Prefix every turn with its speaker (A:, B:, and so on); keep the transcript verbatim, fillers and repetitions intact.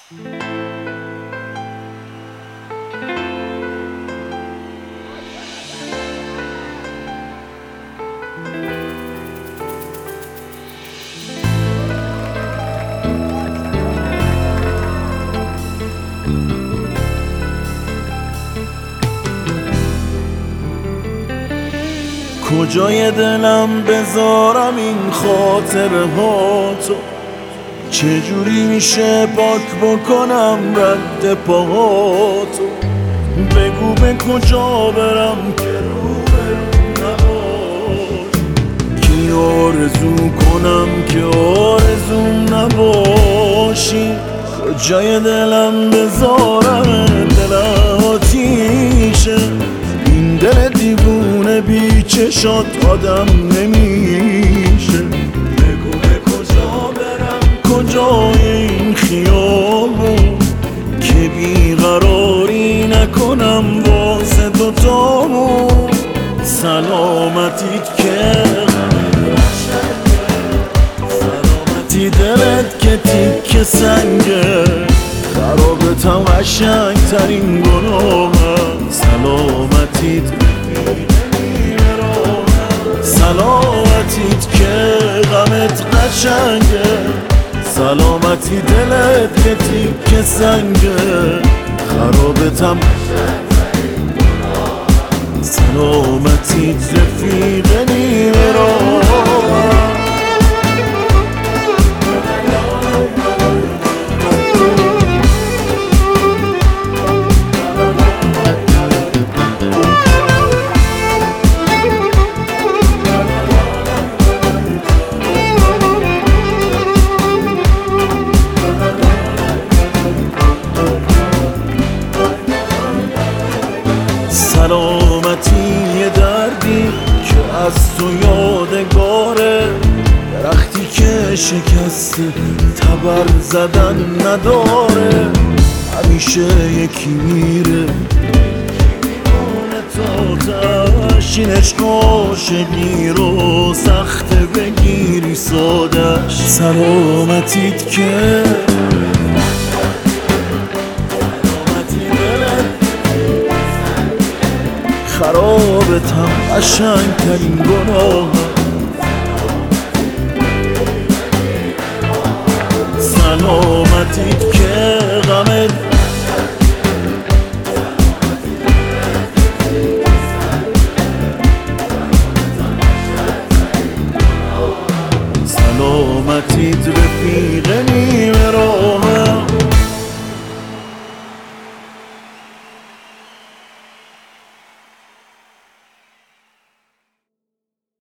A: کجای دلم بذارم این خاطره ها تو؟ چجوری میشه پاک بکنم رد پاهاتو؟ بگو به کجا برم که رو نباش، کی آرزو کنم که آرزوم نباشی؟ کجای دلم بذارم دل آتیشه، این دل دیوونه بی چشات آدم نمیشه. بگو به کجا برم، کجای این خیابون که بیقراری نکنم واسه دوتامون. سلامتیت که سلامتی دلت که تیک سنگه، خرابتم قشنگ ترین گناهم. سلامتیت سلامتیت که غمت قشنگه، سلامتی دلت که تیک سنگه، خرابتم سلامتیت رفیق نیمه راهم. سلامتی یه دردی که از تو یادگاره، درختی که شکسته تبر زدن نداره. همیشه یکی میره تا تشین عشق عاشقی رو سخته بگیری سادش. سلامتیت که خرابتم قشنگ ترین گناهم. سلامتیت که غمت سلامتیت رفیق نیمه راهم.